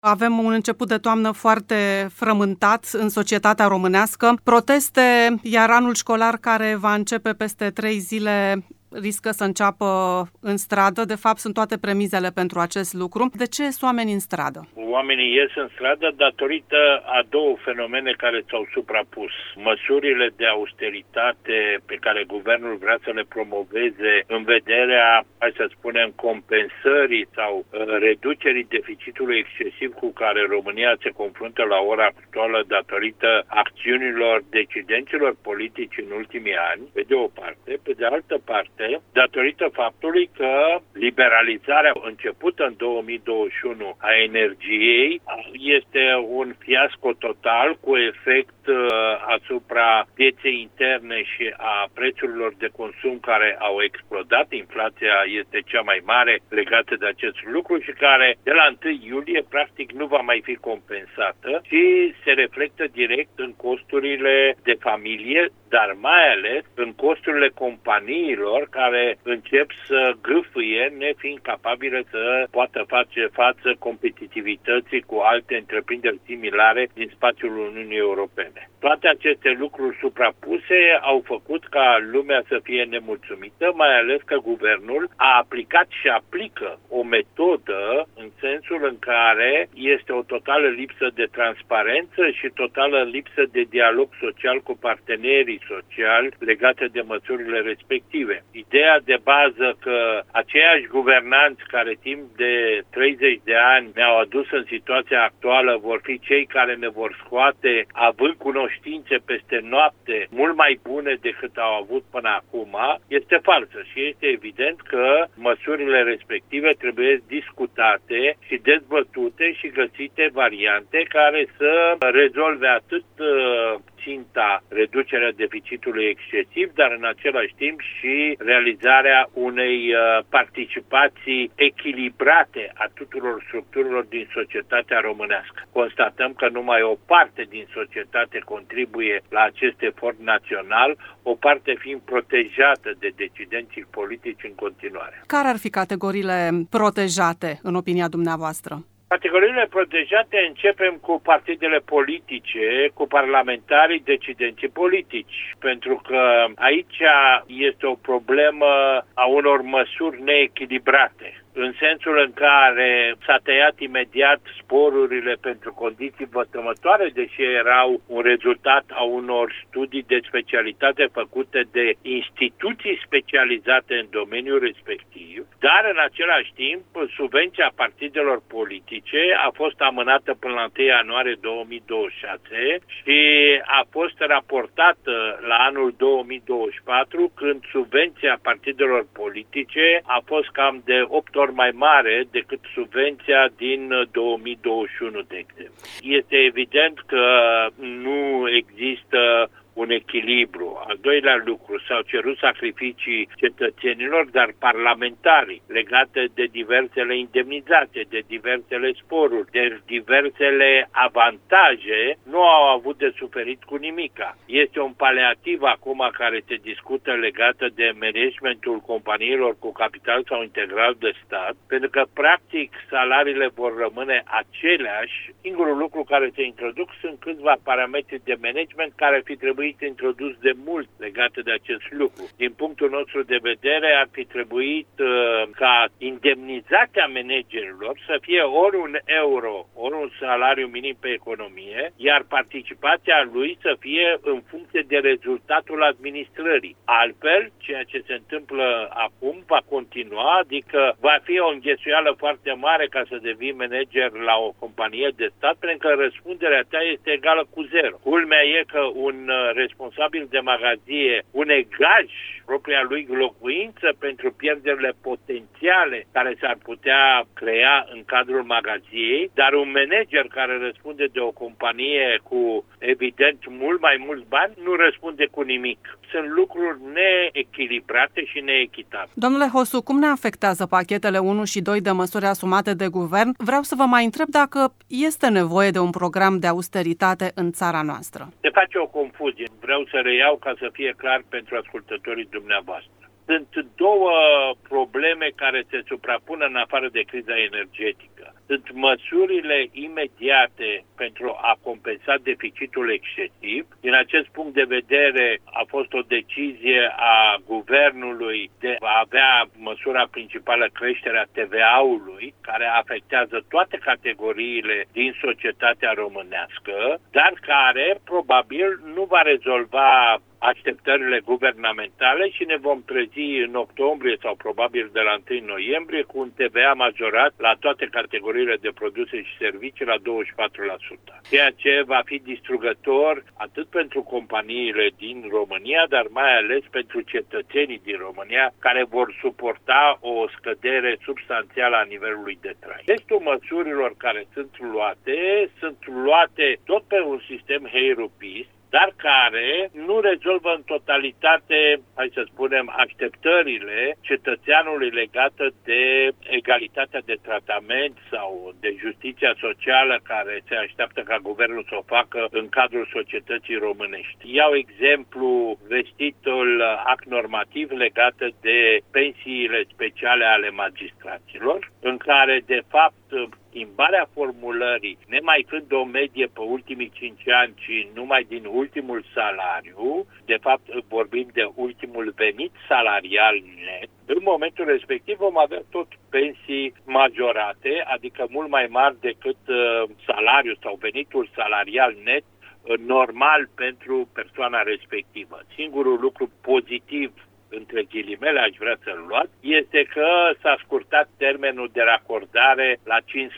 Avem un început de toamnă foarte frământat în societatea românească. Proteste, iar anul școlar care va începe peste 3 zile riscă să înceapă în stradă. De fapt, sunt toate premizele pentru acest lucru. De ce sunt oamenii în stradă? Oamenii ies în stradă datorită a două fenomene care s-au suprapus. Măsurile de austeritate pe care guvernul vrea să le promoveze în vederea, hai să spunem, compensării sau reducerii deficitului excesiv cu care România se confruntă la ora actuală datorită acțiunilor decidenților politici în ultimii ani, pe de o parte, pe de altă parte, datorită faptului că liberalizarea începută în 2021 a energiei este un fiasco total cu efect asupra pieței interne și a prețurilor de consum care au explodat. Inflația este cea mai mare legată de acest lucru și care de la 1 iulie practic nu va mai fi compensată și se reflectă direct în costurile de familie, dar mai ales în costurile companiilor care încep să gâfâie, nefiind capabile să poată face față competitivității cu alte întreprinderi similare din spațiul Uniunii Europene. Toate aceste lucruri suprapuse au făcut ca lumea să fie nemulțumită, mai ales că guvernul a aplicat și aplică o metodă în sensul în care este o totală lipsă de transparență și totală lipsă de dialog social cu partenerii sociali legate de măsurile respective. Ideea de bază că aceiași guvernanți care timp de 30 de ani ne-au adus în situația actuală vor fi cei care ne vor scoate având cunoștințe peste noapte mult mai bune decât au avut până acum, este falsă și este evident că măsurile respective trebuie discutate și dezbătute și găsite variante care să rezolve atât ținta reducerea deficitului excesiv, dar în același timp și realizarea unei participații echilibrate a tuturor structurilor din societatea românească. Constatăm că numai o parte din societate contribuie la acest efort național, o parte fiind protejată de decidenții politici în continuare. Care ar fi categoriile protejate, în opinia dumneavoastră? Categoriile protejate începem cu partidele politice, cu parlamentarii decidenții politici, pentru că aici este o problemă a unor măsuri neechilibrate. În sensul în care s-a tăiat imediat sporurile pentru condiții vătămătoare, deși erau un rezultat a unor studii de specialitate făcute de instituții specializate în domeniul respectiv, dar în același timp subvenția partidelor politice a fost amânată până la 1 ianuarie 2026 și a fost raportată la anul 2024, când subvenția partidelor politice a fost cam de 8 ori mai mare decât subvenția din 2021, de exemplu. Este evident că nu există un echilibru. Al doilea lucru, s-au cerut sacrificii cetățenilor, dar parlamentarii, legate de diversele indemnizații, de diversele sporuri, de diversele avantaje, nu au avut de suferit cu nimica. Este un paliativ acum care se discută legată de managementul companiilor cu capital sau integral de stat, pentru că practic salariile vor rămâne aceleași. Singurul lucru care se introduc sunt câțiva parametri de management care ar fi trebuit introdus de mult legate de acest lucru. Din punctul nostru de vedere, ar fi trebuit ca indemnizația managerilor să fie ori un euro, ori un salariu minim pe economie, iar participația lui să fie în funcție de rezultatul administrării. Altfel, ceea ce se întâmplă acum va continua, adică va fi o înghesuială foarte mare ca să devii manager la o companie de stat, pentru că răspunderea ta este egală cu 0. Culmea e că un responsabil de magazie une gaj propria lui locuință pentru pierderile potențiale care s-ar putea crea în cadrul magaziei, dar un manager care răspunde de o companie cu, evident, mult mai mulți bani, nu răspunde cu nimic. Sunt lucruri neechilibrate și neechitabile. Domnule Hosu, cum ne afectează pachetele 1 și 2 de măsuri asumate de guvern? Vreau să vă mai întreb dacă este nevoie de un program de austeritate în țara noastră. Se face o confuzie. Vreau să reiau ca să fie clar pentru ascultătorii dumneavoastră. Sunt două probleme care se suprapun în afară de criza energetică. Sunt măsurile imediate pentru a compensa deficitul excesiv. Din acest punct de vedere a fost o decizie a guvernului de a avea măsura principală creșterea TVA-ului, care afectează toate categoriile din societatea românească, dar care probabil nu va rezolva așteptările guvernamentale și ne vom trezi în octombrie sau probabil de la 1 noiembrie cu un TVA majorat la toate categoriile de produse și servicii la 24%. Ceea ce va fi distrugător atât pentru companiile din România, dar mai ales pentru cetățenii din România care vor suporta o scădere substanțială a nivelului de trai. Restul măsurilor care sunt luate tot pe un sistem heirupist, dar care nu rezolvă în totalitate, hai să spunem, așteptările cetățeanului legate de egalitatea de tratament sau de justiția socială care se așteaptă ca guvernul să o facă în cadrul societății românești. Iau exemplu vestitul act normativ legat de pensiile speciale ale magistraților, în care, de fapt, schimbarea formulării, nemai fiind o medie pe ultimii 5 ani, ci numai din ultimul salariu, de fapt vorbim de ultimul venit salarial net, în momentul respectiv vom avea tot pensii majorate, adică mult mai mari decât salariul sau venitul salarial net normal pentru persoana respectivă. Singurul lucru pozitiv, între ghilimele, aș vrea să-l luat, este că s-a scurtat termenul de racordare la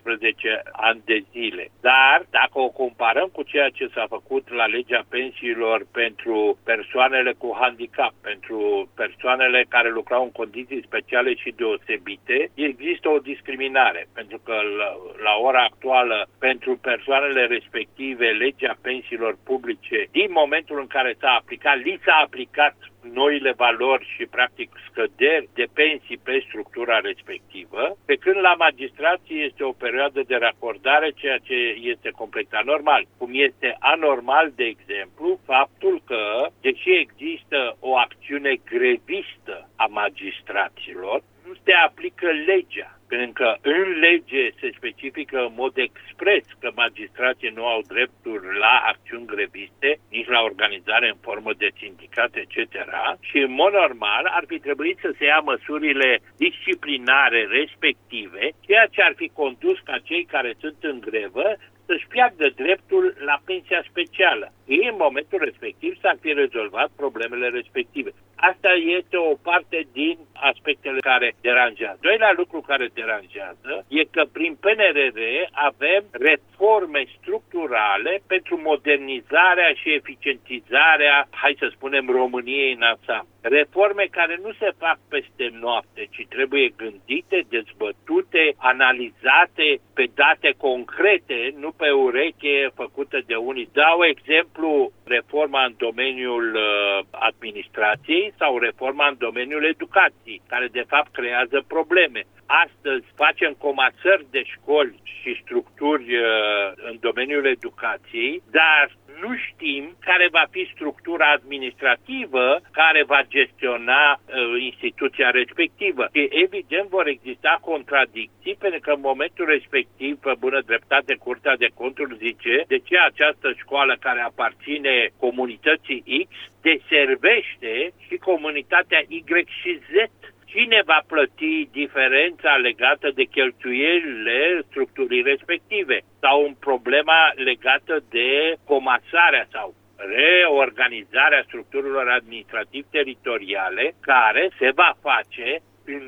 15 ani de zile. Dar, dacă o comparăm cu ceea ce s-a făcut la legea pensiilor pentru persoanele cu handicap, pentru persoanele care lucrau în condiții speciale și deosebite, există o discriminare, pentru că la ora actuală, pentru persoanele respective, legea pensiilor publice, din momentul în care li s-a aplicat noile valori și, practic, scăderi de pensii pe structura respectivă, pe când la magistrații este o perioadă de racordare, ceea ce este complet anormal. Cum este anormal, de exemplu, faptul că, deși există o acțiune grevistă a magistraților, nu se aplică legea. Pentru că în lege se specifică în mod expres că magistrații nu au drepturi la acțiuni greviste, nici la organizare în formă de sindicat, etc. Și în mod normal ar fi trebuit să se ia măsurile disciplinare respective, ceea ce ar fi condus ca cei care sunt în grevă să-și piardă dreptul la pensia specială. În momentul respectiv s-ar fi rezolvat problemele respective. Asta este o parte din aspectele care deranjează. Doilea lucru care deranjează e că prin PNRR avem reforme structurale pentru modernizarea și eficientizarea, hai să spunem, României în ansamblu. Reforme care nu se fac peste noapte, ci trebuie gândite, dezbătute, analizate pe date concrete, nu pe ureche făcută de unii. Dau exemplu reforma în domeniul administrației sau reforma în domeniul educației, care de fapt creează probleme. Astăzi facem comasări de școli și structuri în domeniul educației, dar nu știm care va fi structura administrativă care va gestiona instituția respectivă. Și evident vor exista contradicții, pentru că în momentul respectiv, pe bună dreptate, Curtea de Conturi zice de ce această școală care aparține comunității X deservește și comunitatea Y și Z. Cine va plăti diferența legată de cheltuielile structurii respective sau în problema legată de comasarea sau reorganizarea structurilor administrativ-teritoriale care se va face în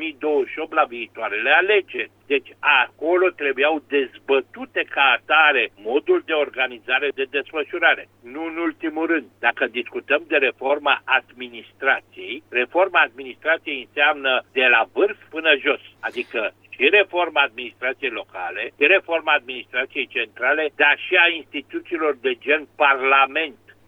2028 la viitoarele alegeri. Deci acolo trebuiau dezbătute ca atare modul de organizare, de desfășurare. Nu în ultimul rând, dacă discutăm de reforma administrației înseamnă de la vârf până jos, adică și reforma administrației locale, și reforma administrației centrale, dar și a instituțiilor de gen Parlament,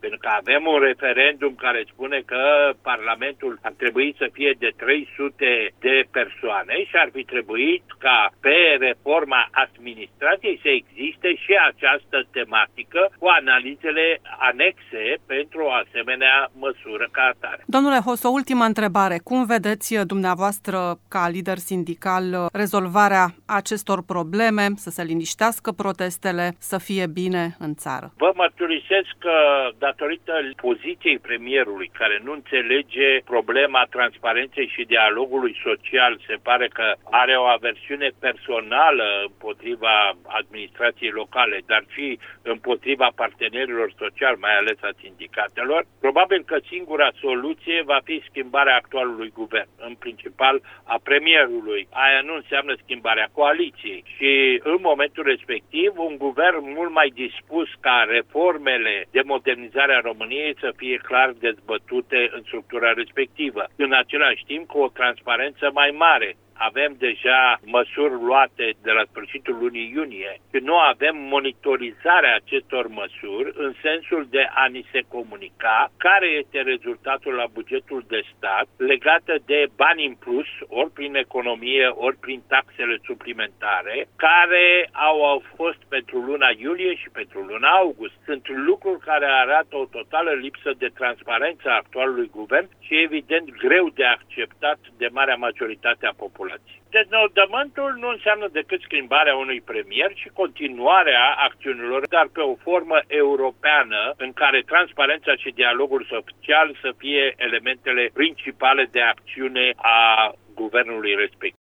Pentru că avem un referendum care spune că Parlamentul ar trebui să fie de 300 de persoane și ar fi trebuit ca pe reforma administrației să existe și această tematică cu analizele anexe pentru o asemenea măsură ca atare. Domnule Hos, o ultimă întrebare. Cum vedeți dumneavoastră, ca lider sindical, rezolvarea acestor probleme, să se liniștească protestele, să fie bine în țară? Vă mărturisesc că, datorită poziției premierului, care nu înțelege problema transparenței și dialogului social, se pare că are o aversiune personală împotriva administrației locale, dar și împotriva partenerilor sociali, mai ales a sindicatelor, probabil că singura soluție va fi schimbarea actualului guvern, în principal a premierului. Aia nu înseamnă schimbarea coaliției și în momentul respectiv un guvern mult mai dispus ca reformele de modernizare a României să fie clar dezbătute în structura respectivă. În același timp cu o transparență mai mare. Avem deja măsuri luate de la sfârșitul lunii iunie și nu avem monitorizarea acestor măsuri în sensul de a ni se comunica care este rezultatul la bugetul de stat legată de bani în plus, ori prin economie, ori prin taxele suplimentare, care au fost pentru luna iulie și pentru luna august. Sunt lucruri care arată o totală lipsă de transparență a actualului guvern și evident greu de acceptat de marea majoritate a populației. Deznodământul nu înseamnă decât schimbarea unui premier și continuarea acțiunilor, dar pe o formă europeană în care transparența și dialogul social să fie elementele principale de acțiune a guvernului respectiv.